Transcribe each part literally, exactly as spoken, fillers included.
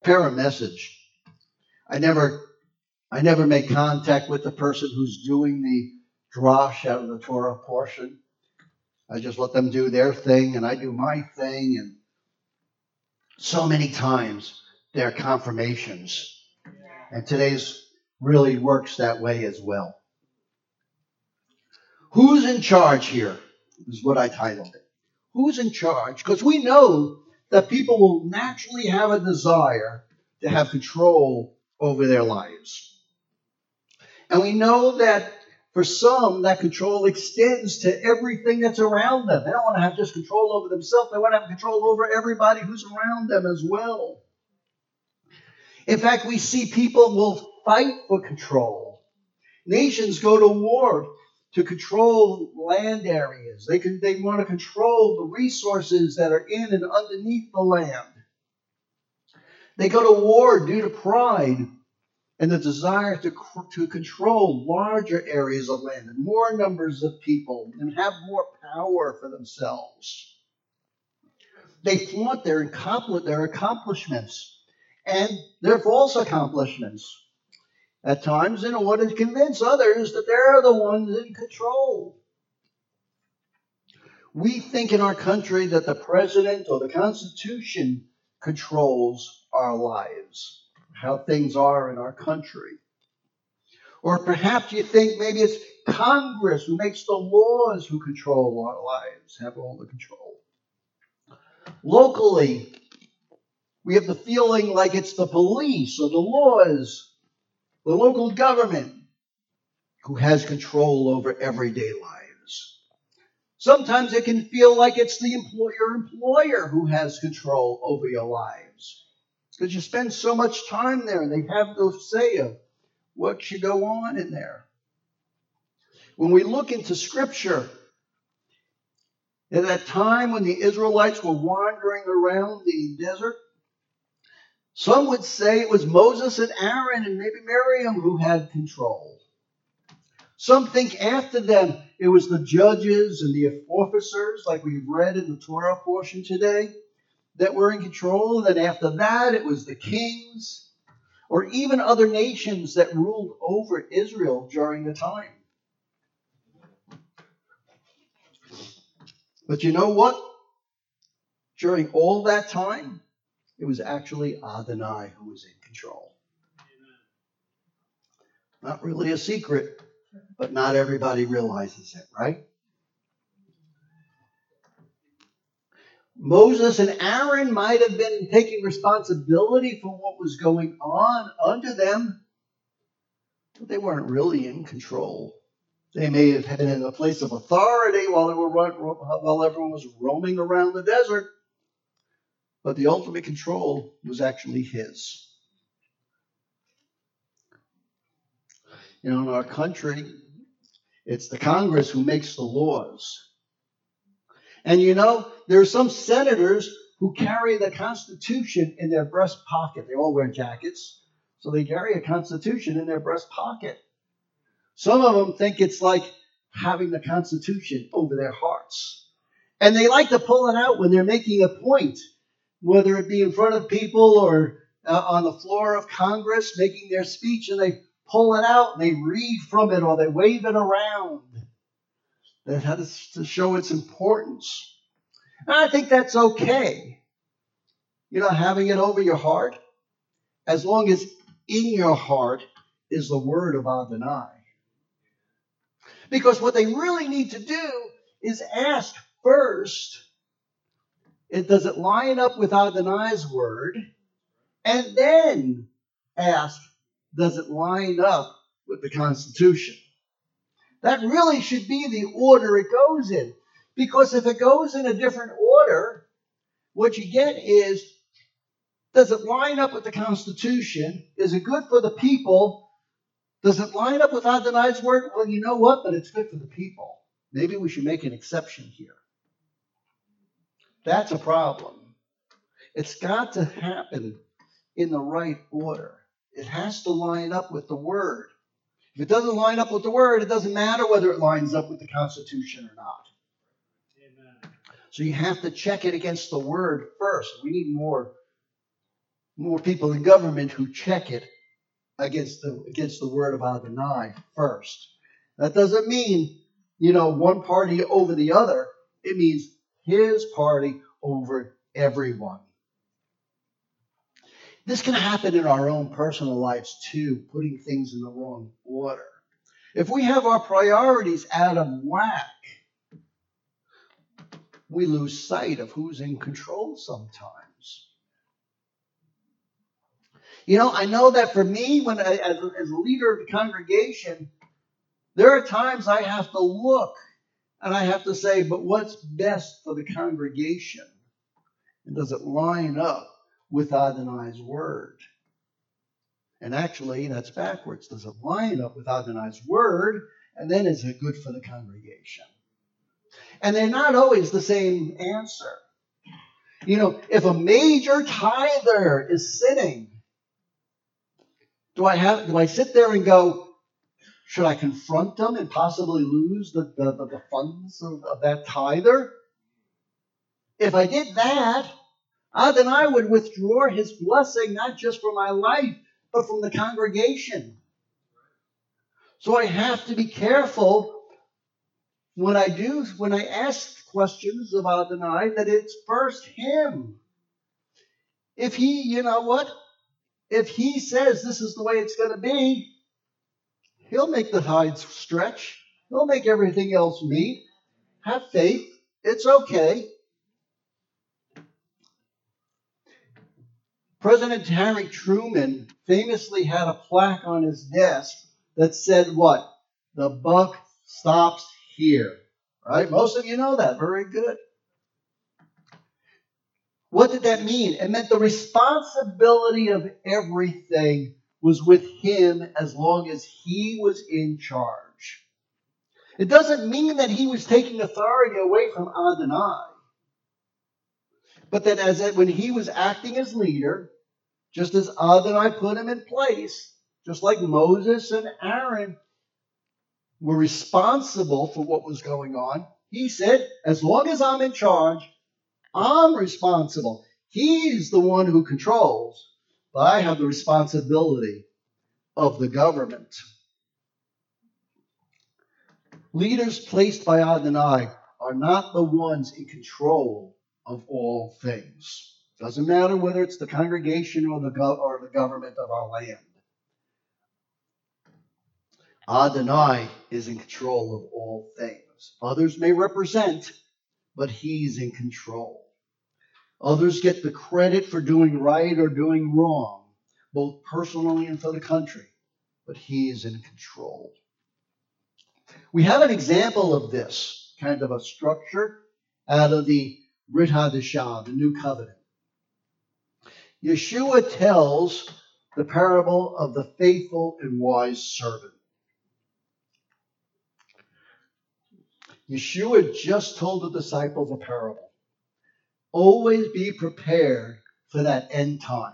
prepare a message. I never, I never make contact with the person who's doing the drash out of the Torah portion. I just let them do their thing, and I do my thing. And so many times they're confirmations, and today's really works that way as well. Who's in charge here is what I titled it. Who's in charge? Because we know that people will naturally have a desire to have control over their lives. And we know that for some, that control extends to everything that's around them. They don't want to have just control over themselves. They want to have control over everybody who's around them as well. In fact, we see people will fight for control. Nations go to war to control land areas. They can, they want to control the resources that are in and underneath the land. They go to war due to pride and the desire to, to control larger areas of land and more numbers of people and have more power for themselves. They flaunt their, their accomplishments and their false accomplishments at times in order to convince others that they're the ones in control. We think in our country that the president or the Constitution controls our lives, how things are in our country. Or perhaps you think maybe it's Congress who makes the laws who control our lives, have all the control. Locally, we have the feeling like it's the police or the laws, the local government who has control over everyday lives. Sometimes it can feel like it's the employer employer who has control over your lives. Because you spend so much time there and they have the say of what should go on in there. When we look into Scripture, at that time when the Israelites were wandering around the desert, some would say it was Moses and Aaron and maybe Miriam who had control. Some think after them it was the judges and the officers, like we've read in the Torah portion today, that were in control. Then after that it was the kings or even other nations that ruled over Israel during the time. But you know what? During all that time, it was actually Adonai who was in control. Not really a secret, but not everybody realizes it, right? Moses and Aaron might have been taking responsibility for what was going on under them, but they weren't really in control. They may have been in a place of authority while they were while everyone was roaming around the desert, but the ultimate control was actually his. You know, in our country, it's the Congress who makes the laws. And you know, there are some senators who carry the Constitution in their breast pocket. They all wear jackets, so they carry a Constitution in their breast pocket. Some of them think it's like having the Constitution over their hearts. And they like to pull it out when they're making a point, whether it be in front of people or uh, on the floor of Congress making their speech, and they pull it out and they read from it or they wave it around. That has to show its importance. And I think that's okay. You know, having it over your heart, as long as in your heart is the word of Adonai. Because what they really need to do is ask first, does it line up with Adonai's word? And then ask, does it line up with the Constitution? That really should be the order it goes in. Because if it goes in a different order, what you get is, does it line up with the Constitution? Is it good for the people? Does it line up with Adonai's word? Well, you know what? But it's good for the people. Maybe we should make an exception here. That's a problem. It's got to happen in the right order. It has to line up with the word. If it doesn't line up with the word, it doesn't matter whether it lines up with the Constitution or not. Amen. So you have to check it against the word first. We need more, more people in government who check it against the against the word of Adonai first. That doesn't mean, you know, one party over the other. It means his party over everyone. This can happen in our own personal lives too, putting things in the wrong order. If we have our priorities out of whack, we lose sight of who's in control sometimes. You know, I know that for me, when I, as, a, as a leader of the congregation, there are times I have to look and I have to say, but what's best for the congregation? And does it line up with Adonai's word? And actually, that's backwards. Does it line up with Adonai's word? And then is it good for the congregation? And they're not always the same answer. You know, if a major tither is sinning, do I have do I sit there and go, should I confront them and possibly lose the, the, the, the funds of, of that tither? If I did that, Adonai would withdraw his blessing not just from my life, but from the congregation. So I have to be careful when I do, when I ask questions of Adonai, that it's first him. If he, you know what? If he says this is the way it's going to be, he'll make the tides stretch. He'll make everything else meet. Have faith. It's okay. President Harry Truman famously had a plaque on his desk that said what? The buck stops here. Right? Most of you know that. Very good. What did that mean? It meant the responsibility of everything was with him as long as he was in charge. It doesn't mean that he was taking authority away from Adonai, but that as it, when he was acting as leader, just as Adonai put him in place, just like Moses and Aaron were responsible for what was going on, he said, as long as I'm in charge, I'm responsible. He's the one who controls, but I have the responsibility of the government. Leaders placed by Adonai are not the ones in control of all things. Doesn't matter whether it's the congregation or the, go- or the government of our land. Adonai is in control of all things. Others may represent, but he's in control. Others get the credit for doing right or doing wrong, both personally and for the country, but he is in control. We have an example of this kind of a structure out of the Brit Hadashah, the New Covenant. Yeshua tells the parable of the faithful and wise servant. Yeshua just told the disciples a parable. Always be prepared for that end time.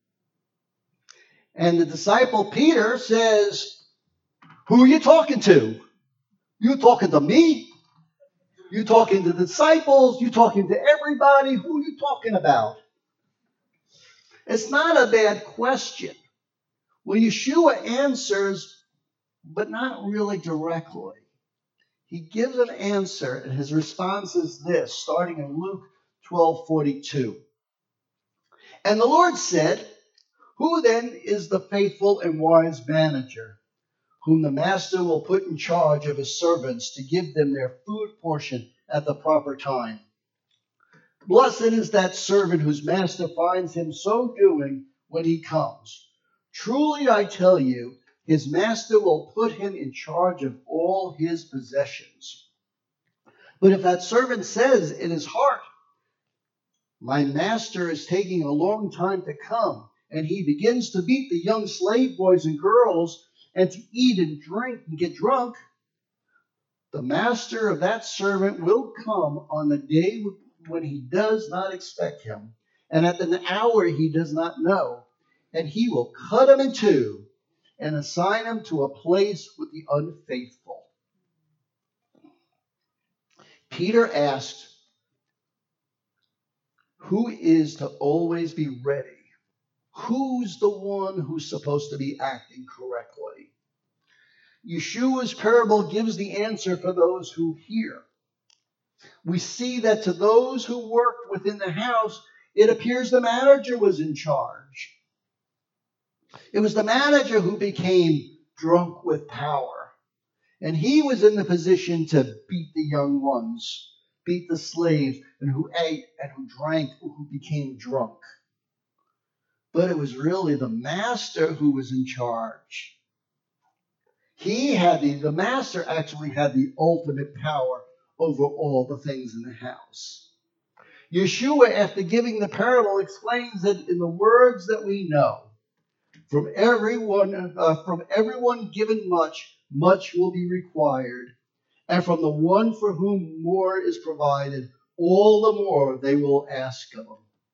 And the disciple Peter says, who are you talking to? You talking to me? You talking to the disciples? You talking to everybody? Who are you talking about? It's not a bad question. Well, Yeshua answers, but not really directly. He gives an answer, and his response is this, starting in Luke twelve forty-two. And the Lord said, who then is the faithful and wise manager, whom the master will put in charge of his servants to give them their food portion at the proper time? Blessed is that servant whose master finds him so doing when he comes. Truly I tell you, his master will put him in charge of all his possessions. But if that servant says in his heart, my master is taking a long time to come, and he begins to beat the young slave boys and girls and to eat and drink and get drunk, the master of that servant will come on the day when he does not expect him, and at an hour he does not know, and he will cut him in two and assign him to a place with the unfaithful. Peter asked, who is to always be ready? Who's the one who's supposed to be acting correctly? Yeshua's parable gives the answer for those who hear. We see that to those who worked within the house, it appears the manager was in charge. It was the manager who became drunk with power. And he was in the position to beat the young ones, beat the slaves, and who ate and who drank, who became drunk. But it was really the master who was in charge. He had the, the master actually had the ultimate power over all the things in the house. Yeshua, after giving the parable, explains that in the words that we know, from everyone, uh, from everyone given much, much will be required, and from the one for whom more is provided, all the more they will ask of him.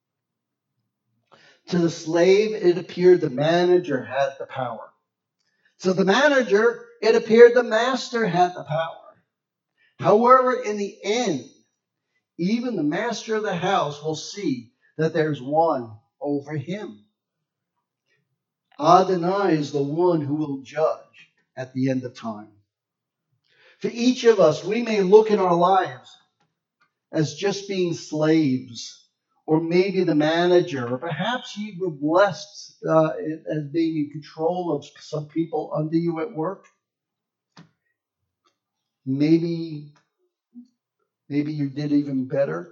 To the slave, it appeared the manager had the power. To the manager, it appeared the master had the power. However, in the end, even the master of the house will see that there's one over him. Adonai is the one who will judge at the end of time. For each of us, we may look in our lives as just being slaves, or maybe the manager, or perhaps you were blessed uh, as being in control of some people under you at work. Maybe, maybe you did even better.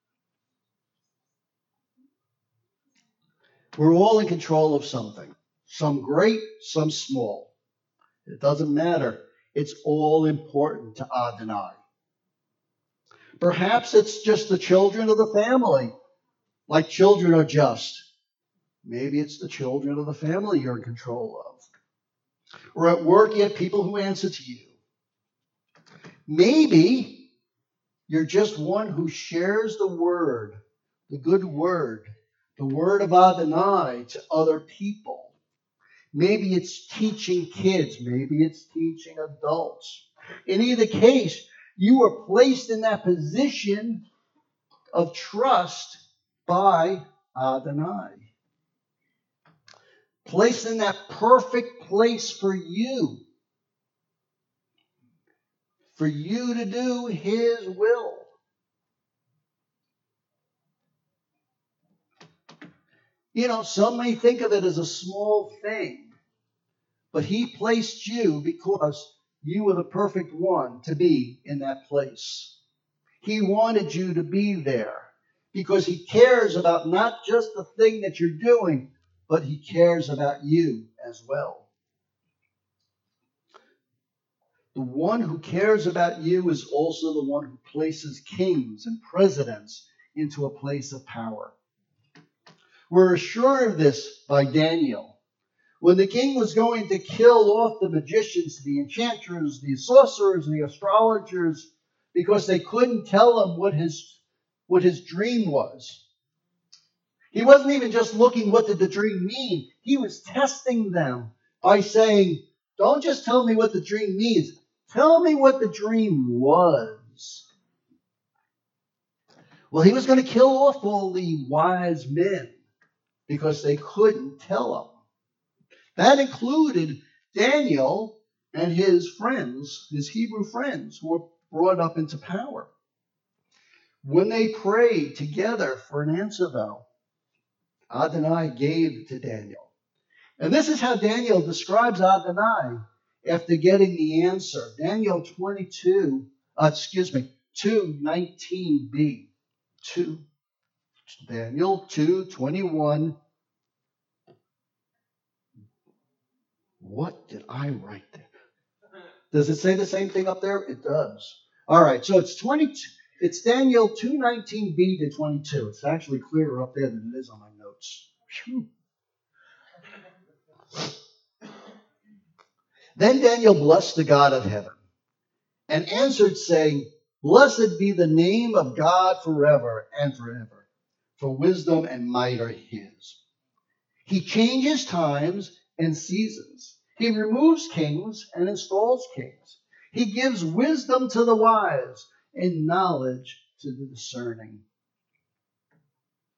We're all in control of something. Some great, some small. It doesn't matter. It's all important to Adonai. Perhaps it's just the children of the family. Like children are just. Maybe it's the children of the family you're in control of. Or at work you have people who answer to you. Maybe you're just one who shares the word, the good word, the word of Adonai to other people. Maybe it's teaching kids. Maybe it's teaching adults. In either case, you are placed in that position of trust by Adonai. Placed in that perfect place for you. For you to do his will. You know, some may think of it as a small thing, but he placed you because you were the perfect one to be in that place. He wanted you to be there because he cares about not just the thing that you're doing, but he cares about you as well. The one who cares about you is also the one who places kings and presidents into a place of power. We're assured of this by Daniel. When the king was going to kill off the magicians, the enchanters, the sorcerers, the astrologers, because they couldn't tell him what his, what his dream was. He wasn't even just looking what did the dream mean. He was testing them by saying, don't just tell me what the dream means. Tell me what the dream was. Well, he was going to kill off all the wise men because they couldn't tell him. That included Daniel and his friends, his Hebrew friends, who were brought up into power. When they prayed together for an answer, though, Adonai gave to Daniel. And this is how Daniel describes Adonai after getting the answer. Daniel twenty-two, uh, excuse me, two nineteen b. two, Daniel two twenty-one. What did I write there? Does it say the same thing up there? It does. All right, so it's twenty. It's Daniel two nineteen b to twenty-two. It's actually clearer up there than it is on my notes. Whew. Then Daniel blessed the God of heaven and answered, saying, blessed be the name of God forever and forever, for wisdom and might are his. He changes times and seasons. He removes kings and installs kings. He gives wisdom to the wise and knowledge to the discerning.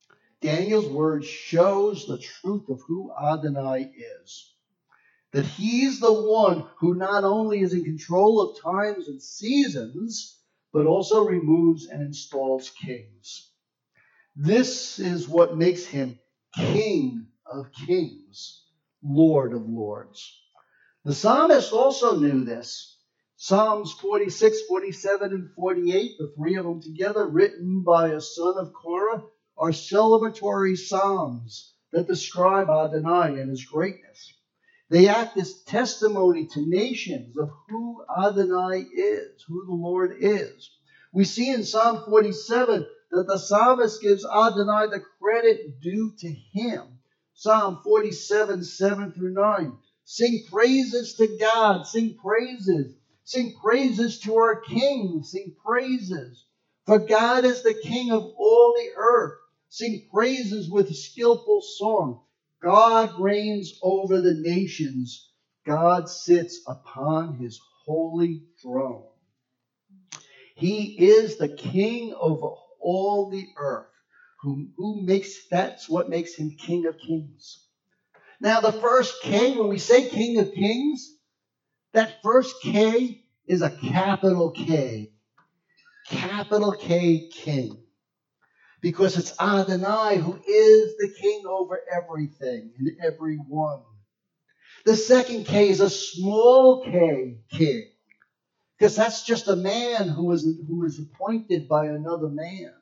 Daniel's word shows the truth of who Adonai is. That he's the one who not only is in control of times and seasons, but also removes and installs kings. This is what makes him King of Kings, Lord of Lords. The psalmist also knew this. Psalms forty-six, forty-seven, and forty-eight, the three of them together, written by a son of Korah, are celebratory psalms that describe Adonai and his greatness. They act as testimony to nations of who Adonai is, who the Lord is. We see in Psalm forty-seven that the psalmist gives Adonai the credit due to him. Psalm forty-seven, seven through nine. Sing praises to God, sing praises. Sing praises to our King, sing praises. For God is the King of all the earth. Sing praises with a skillful song. God reigns over the nations. God sits upon his holy throne. He is the King over all the earth. Who, who makes, that's what makes him King of Kings. Now the first K, when we say King of Kings, that first K is a capital K. Capital K, King. Because it's Adonai who is the King over everything and everyone. The second K is a small K, King. Because that's just a man who is, who is appointed by another man.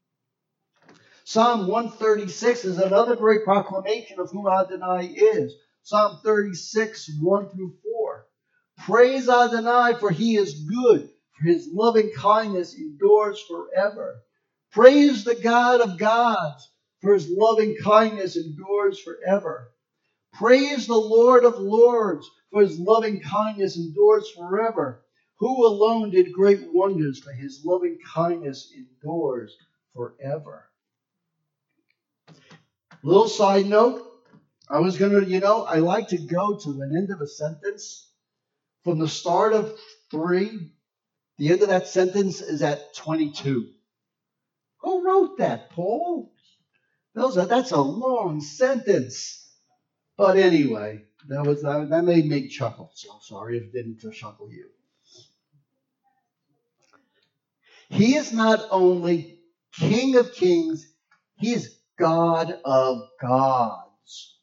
Psalm one thirty-six is another great proclamation of who Adonai is. Psalm thirty-six, one through four. Praise Adonai, for he is good, for his loving kindness endures forever. Praise the God of gods, for his loving kindness endures forever. Praise the Lord of lords, for his loving kindness endures forever. Who alone did great wonders, for his loving kindness endures forever. Little side note, I was going to, you know, I like to go to an end of a sentence. From the start of three, the end of that sentence is at twenty-two. Who wrote that, Paul? Those are, that's a long sentence. But anyway, that was that, that made me chuckle. So sorry if it didn't chuckle you. He is not only King of Kings, he is God of gods.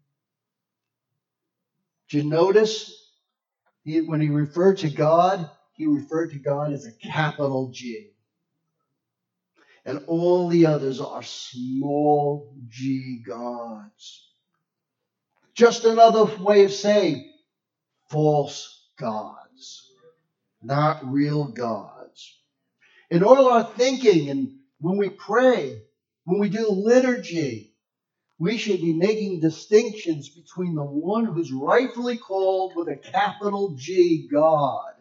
Did you notice he, when he referred to God, he referred to God as a capital G. And all the others are small g gods. Just another way of saying false gods, not real gods. In all our thinking and when we pray, when we do liturgy, we should be making distinctions between the one who's rightfully called with a capital G, God,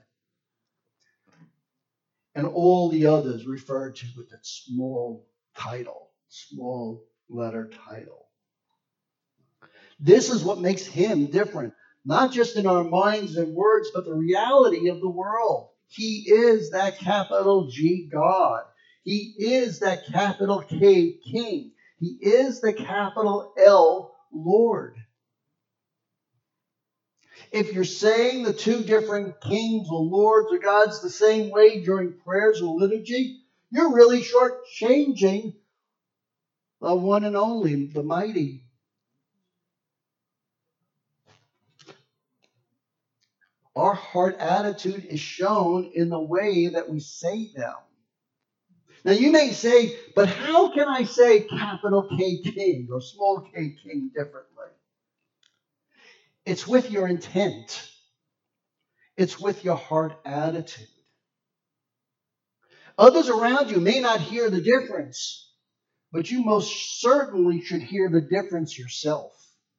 and all the others referred to with that small title, small letter title. This is what makes him different, not just in our minds and words, but the reality of the world. He is that capital G God. He is that capital K King. He is the capital L Lord. If you're saying the two different kings or lords or gods the same way during prayers or liturgy, you're really shortchanging the one and only, the mighty. Our heart attitude is shown in the way that we say them. Now you may say, but how can I say capital K King or small k King differently? It's with your intent. It's with your heart attitude. Others around you may not hear the difference, but you most certainly should hear the difference yourself.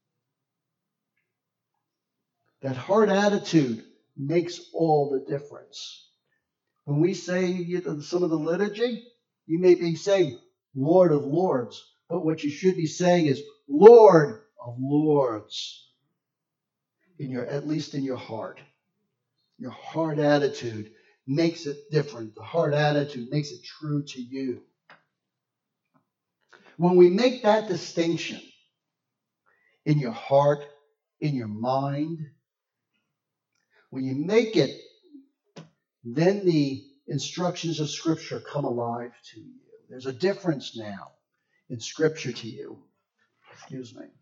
That heart attitude makes all the difference. When we say some of the liturgy, you may be saying Lord of Lords, but what you should be saying is Lord of Lords. In your, at least in your heart. Your heart attitude makes it different. The heart attitude makes it true to you. When we make that distinction in your heart, in your mind, when you make it, then the instructions of Scripture come alive to you. There's a difference now in Scripture to you. Excuse me.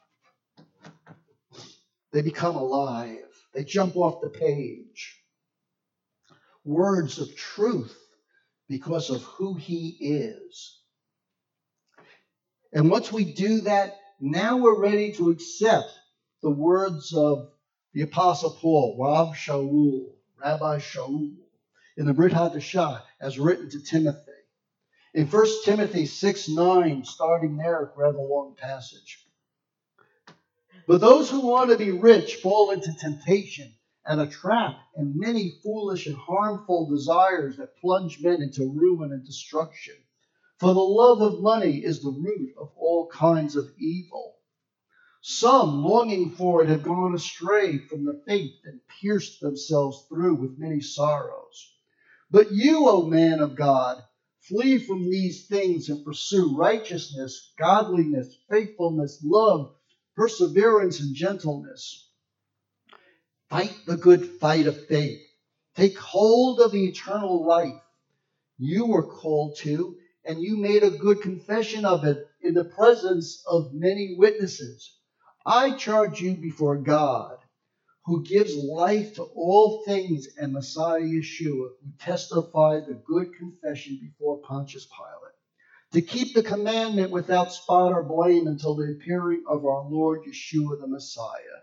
They become alive. They jump off the page. Words of truth because of who He is. And once we do that, now we're ready to accept the words of the Apostle Paul, Rav Shaul, Rabbi Shaul, in the Brit Hadashah, as written to Timothy. In First Timothy six nine, starting there, a rather long passage. But those who want to be rich fall into temptation and a trap and many foolish and harmful desires that plunge men into ruin and destruction. For the love of money is the root of all kinds of evil. Some, longing for it, have gone astray from the faith and pierced themselves through with many sorrows. But you, O man of God, flee from these things and pursue righteousness, godliness, faithfulness, love, perseverance, and gentleness. Fight the good fight of faith. Take hold of the eternal life you were called to, and you made a good confession of it in the presence of many witnesses. I charge you before God, who gives life to all things, and Messiah Yeshua, who testified the good confession before Pontius Pilate, to keep the commandment without spot or blame until the appearing of our Lord Yeshua the Messiah.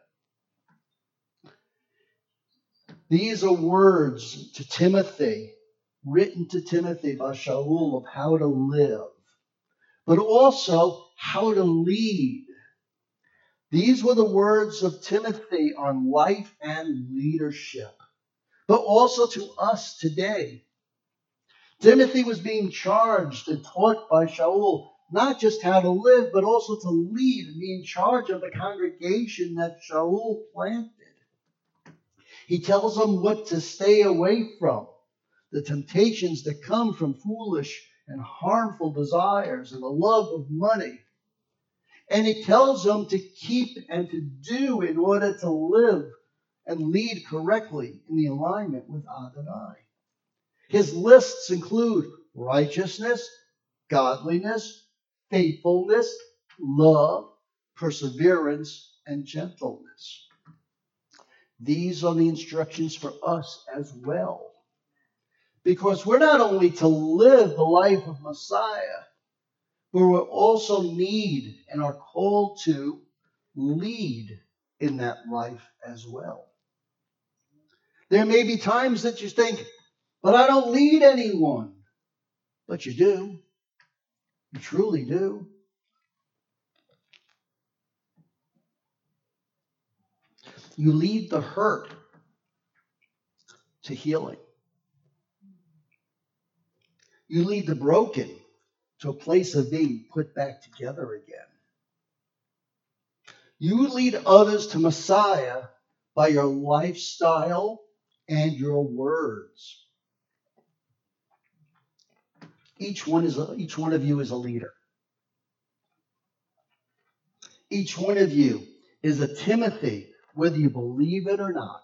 These are words to Timothy, written to Timothy by Shaul, of how to live, but also how to lead. These were the words of Timothy on life and leadership, but also to us today. Timothy was being charged and taught by Shaul not just how to live, but also to lead and be in charge of the congregation that Shaul planted. He tells them what to stay away from, the temptations that come from foolish and harmful desires and the love of money. And he tells them to keep and to do in order to live and lead correctly in the alignment with Adonai. His lists include righteousness, godliness, faithfulness, love, perseverance, and gentleness. These are the instructions for us as well. Because we're not only to live the life of Messiah, but we also need and are called to lead in that life as well. There may be times that you think, but I don't lead anyone. But you do. You truly do. You lead the hurt to healing. You lead the broken to a place of being put back together again. You lead others to Messiah by your lifestyle and your words. Each one is a, each one of you is a leader. Each one of you is a Timothy, whether you believe it or not.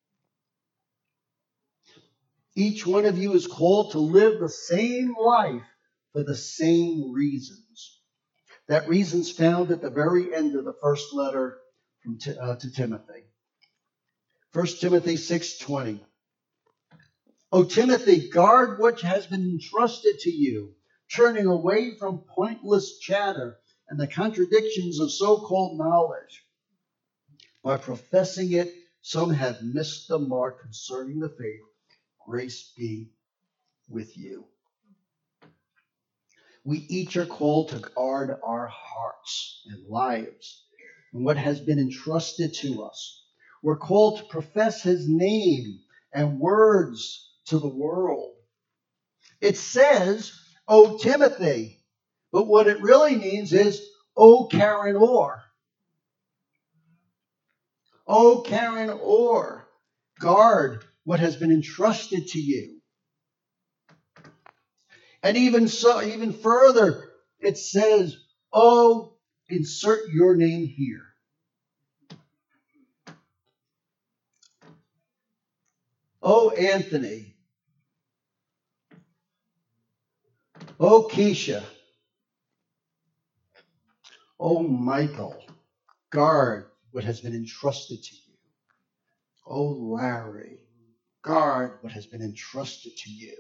Each one of you is called to live the same life for the same reasons. That reason's found at the very end of the first letter from T- uh, to Timothy. First Timothy six twenty. O Timothy, guard what has been entrusted to you, turning away from pointless chatter and the contradictions of so-called knowledge. By professing it, some have missed the mark concerning the faith. Grace be with you. We each are called to guard our hearts and lives and what has been entrusted to us. We're called to profess his name and words to the world. It says, O Timothy, but what it really means is, O Karen Orr. O Karen Orr, guard what has been entrusted to you. And even so, even further, it says, Oh, insert your name here. Oh, Anthony. Oh, Keisha. Oh, Michael. Guard what has been entrusted to you. Oh, Larry. Guard what has been entrusted to you.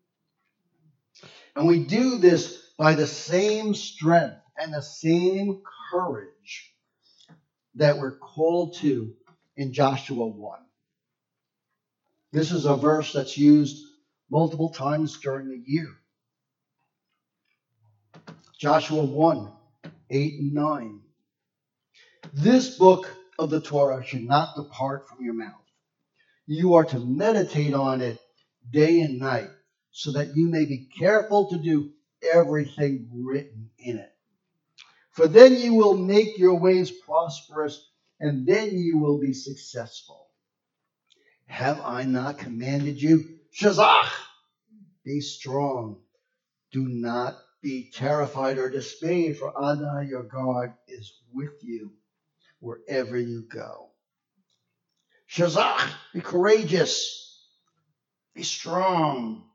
And we do this by the same strength and the same courage that we're called to in Joshua one. This is a verse that's used multiple times during the year. Joshua one, eight and nine. This book of the Torah should not depart from your mouth. You are to meditate on it day and night, so that you may be careful to do everything written in it. For then you will make your ways prosperous, and then you will be successful. Have I not commanded you? Shazach! Be strong. Do not be terrified or dismayed, for Adonai your God is with you wherever you go. Shazach! Be courageous. Be strong.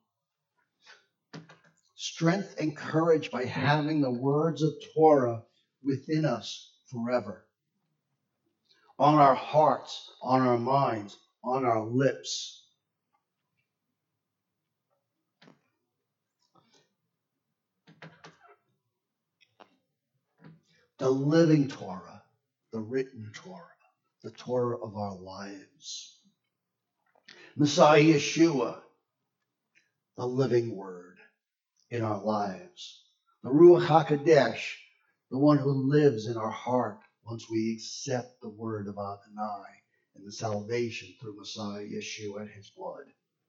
Strength and courage by having the words of Torah within us forever. On our hearts, on our minds, on our lips. The living Torah, the written Torah, the Torah of our lives. Messiah Yeshua, the living word in our lives. The Ruach HaKodesh, the one who lives in our heart once we accept the word of Adonai and the salvation through Messiah Yeshua and his blood.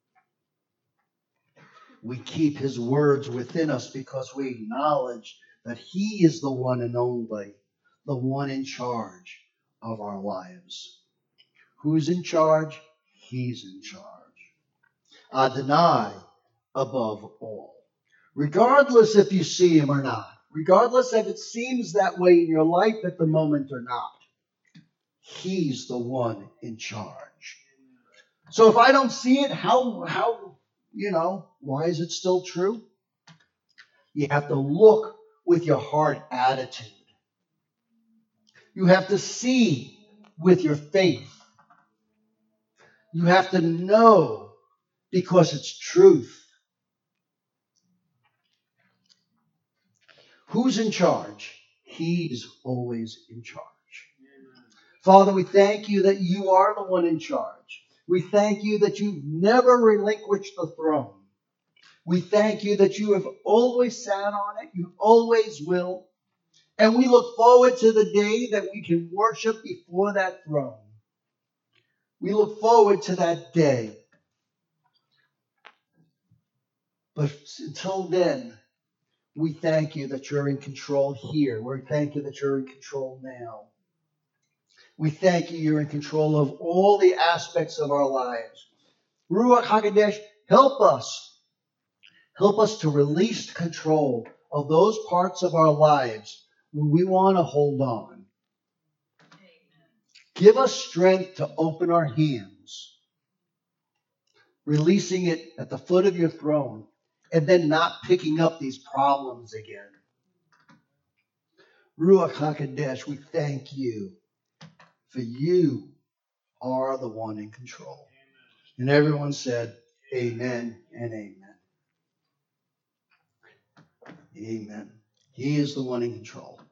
We keep his words within us because we acknowledge that he is the one and only, the one in charge of our lives. Who's in charge? He's in charge. Adonai above all. Regardless if you see him or not, regardless if it seems that way in your life at the moment or not, he's the one in charge. So if I don't see it, how, how, you know, why is it still true? You have to look with your heart attitude. You have to see with your faith. You have to know because it's truth. Who's in charge? He's always in charge. Father, we thank you that you are the one in charge. We thank you that you've never relinquished the throne. We thank you that you have always sat on it. You always will. And we look forward to the day that we can worship before that throne. We look forward to that day. But until then, we thank you that you're in control here. We thank you that you're in control now. We thank you you're in control of all the aspects of our lives. Ruach HaKodesh, help us. Help us to release control of those parts of our lives when we want to hold on. Give us strength to open our hands, releasing it at the foot of your throne, and then not picking up these problems again. Ruach HaKodesh, we thank you, for you are the one in control. And everyone said, amen and amen. Amen. He is the one in control.